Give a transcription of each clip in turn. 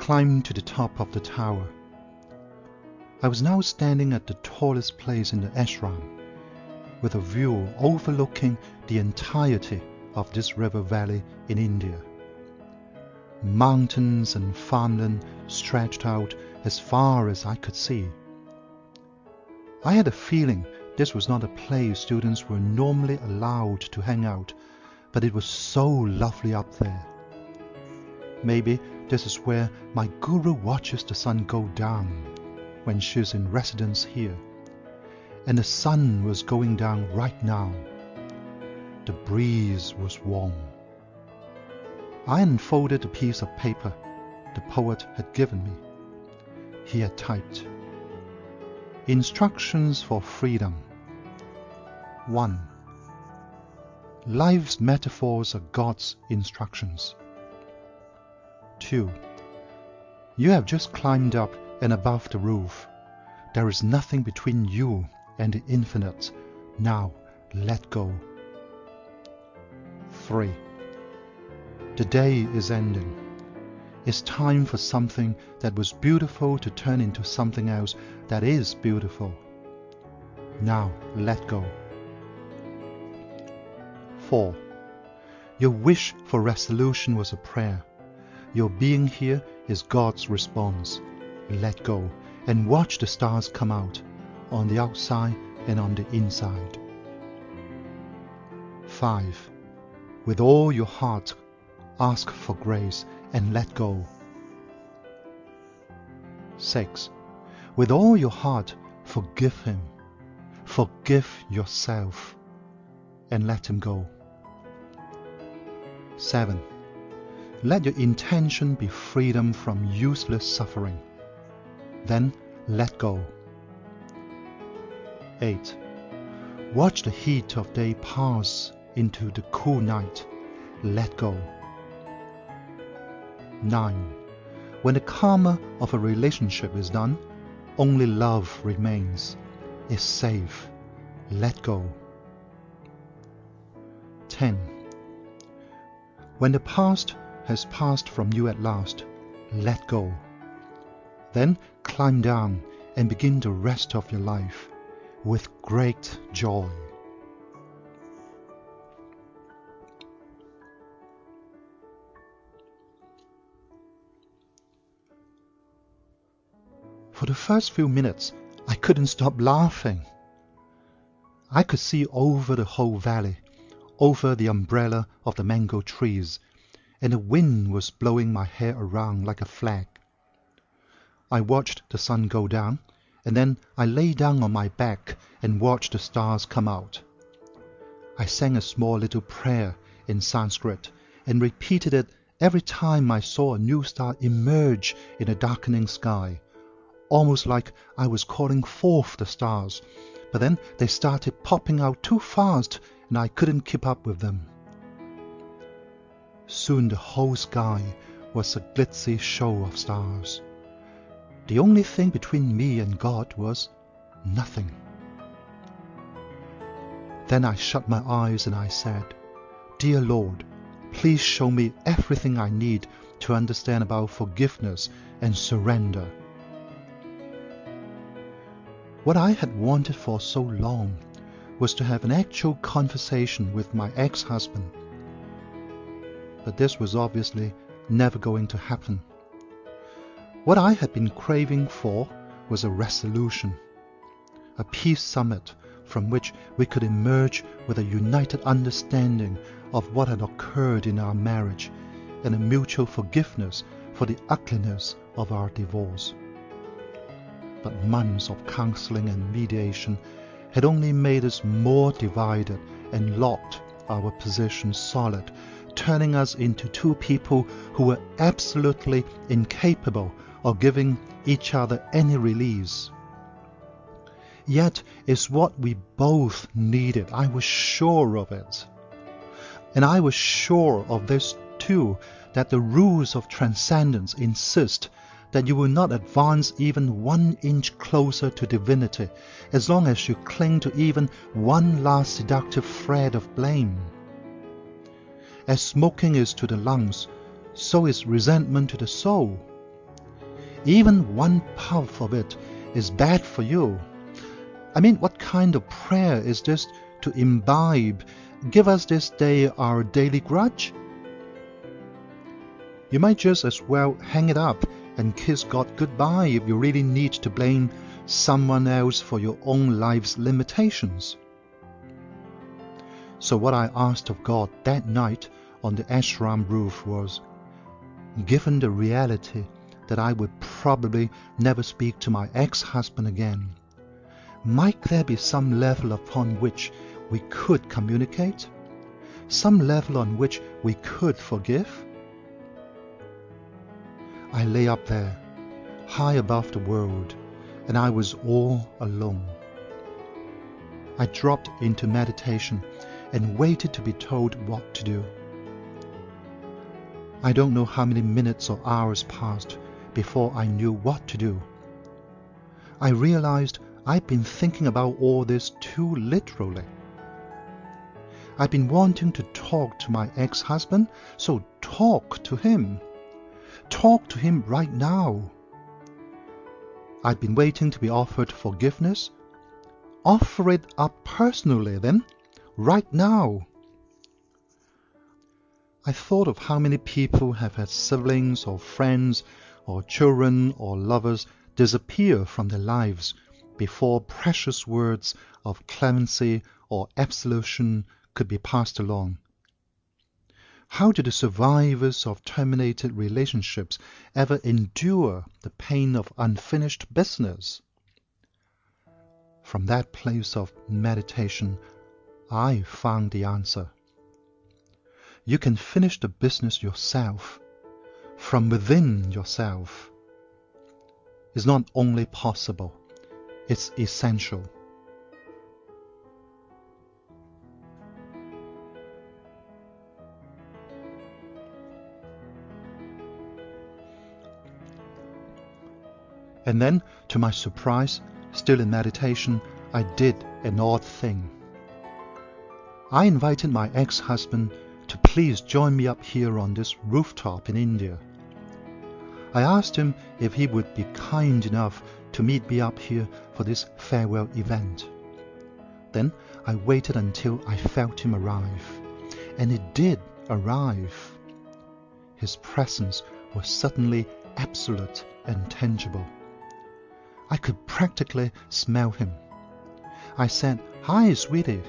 climbed to the top of the tower. I was now standing at the tallest place in the ashram, with a view overlooking the entirety of this river valley in India. Mountains and farmland stretched out as far as I could see. I had a feeling this was not a place students were normally allowed to hang out, but it was so lovely up there. Maybe this is where my guru watches the sun go down when she's in residence here, and the sun was going down right now. The breeze was warm. I unfolded a piece of paper the poet had given me. He had typed, "Instructions for freedom. 1. Life's metaphors are God's instructions. 2. You have just climbed up and above the roof. There is nothing between you and the infinite. Now let go. 3. The day is ending. It's time for something that was beautiful to turn into something else that is beautiful. Now let go. 4. Your wish for resolution was a prayer. Your being here is God's response. Let go and watch the stars come out, on the outside and on the inside. 5. With all your heart, ask for grace and let go. 6. With all your heart, forgive him. Forgive yourself and let him go. 7. Let your intention be freedom from useless suffering. Then let go. 8. Watch the heat of day pass into the cool night. Let go. 9. When the karma of a relationship is done, only love remains. Is safe. Let go. 10. When the past has passed from you at last, let go. Then climb down and begin the rest of your life with great joy. For the first few minutes, I couldn't stop laughing. I could see over the whole valley, over the umbrella of the mango trees, and the wind was blowing my hair around like a flag. I watched the sun go down, and then I lay down on my back and watched the stars come out. I sang a small little prayer in Sanskrit and repeated it every time I saw a new star emerge in the darkening sky, almost like I was calling forth the stars, but then they started popping out too fast and I couldn't keep up with them. Soon the whole sky was a glitzy show of stars. The only thing between me and God was nothing. Then I shut my eyes and I said, "Dear Lord, please show me everything I need to understand about forgiveness and surrender." What I had wanted for so long was to have an actual conversation with my ex-husband. But this was obviously never going to happen. What I had been craving for was a resolution, a peace summit from which we could emerge with a united understanding of what had occurred in our marriage and a mutual forgiveness for the ugliness of our divorce. But months of counseling and mediation had only made us more divided and locked our position solid, turning us into two people who were absolutely incapable of giving each other any release. Yet it's what we both needed. I was sure of it. And I was sure of this too, that the rules of transcendence insist that you will not advance even 1 inch closer to divinity as long as you cling to even one last seductive thread of blame. As smoking is to the lungs, so is resentment to the soul. even one puff of it is bad for you. I mean, what kind of prayer is this to imbibe? Give us this day our daily grudge? You might just as well hang it up and kiss God goodbye if you really need to blame someone else for your own life's limitations. So what I asked of God that night on the ashram roof was, given the reality that I would probably never speak to my ex-husband again, might there be some level upon which we could communicate? Some level on which we could forgive? I lay up there, high above the world, and I was all alone. I dropped into meditation and waited to be told what to do. I don't know how many minutes or hours passed before I knew what to do. I realized I'd been thinking about all this too literally. I'd been wanting to talk to my ex-husband, so talk to him. Talk to him right now. I'd been waiting to be offered forgiveness. Offer it up personally then, right now. I thought of how many people have had siblings or friends or children or lovers disappear from their lives before precious words of clemency or absolution could be passed along. How do the survivors of terminated relationships ever endure the pain of unfinished business? From that place of meditation, I found the answer. You can finish the business yourself, from within yourself. It's not only possible, it's essential. And then, to my surprise, still in meditation, I did an odd thing. I invited my ex-husband to please join me up here on this rooftop in India. I asked him if he would be kind enough to meet me up here for this farewell event. Then I waited until I felt him arrive, and he did arrive. His presence was suddenly absolute and tangible. I could practically smell him. I said, "Hi, sweetie."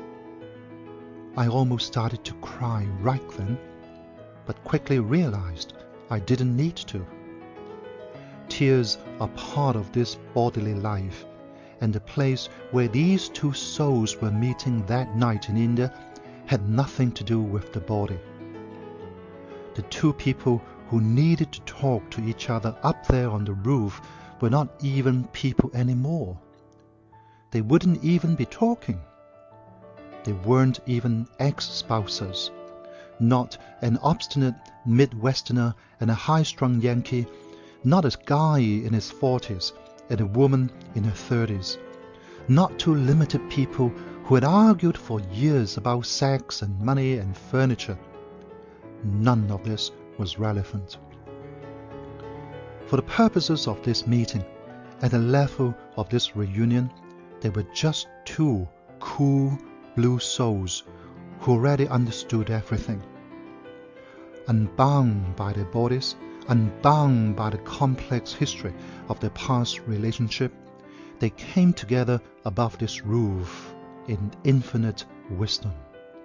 I almost started to cry right then, but quickly realized I didn't need to. Tears are part of this bodily life, and the place where these two souls were meeting that night in India had nothing to do with the body. The two people who needed to talk to each other up there on the roof were not even people anymore. They wouldn't even be talking. They weren't even ex-spouses, not an obstinate Midwesterner and a high-strung Yankee, not a guy in his 40s and a woman in her 30s, not two limited people who had argued for years about sex and money and furniture. None of this was relevant. For the purposes of this meeting, at the level of this reunion, they were just two cool blue souls who already understood everything. Unbound by their bodies, unbound by the complex history of their past relationship, they came together above this roof in infinite wisdom.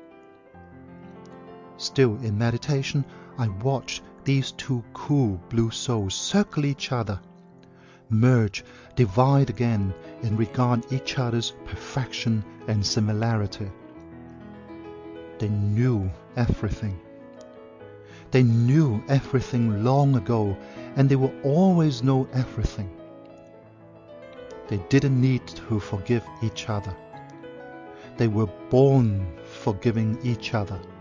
Still in meditation, I watched these two cool blue souls circle each other, merge, divide again, and regard each other's perfection and similarity. They knew everything. They knew everything long ago, and they will always know everything. They didn't need to forgive each other. They were born forgiving each other.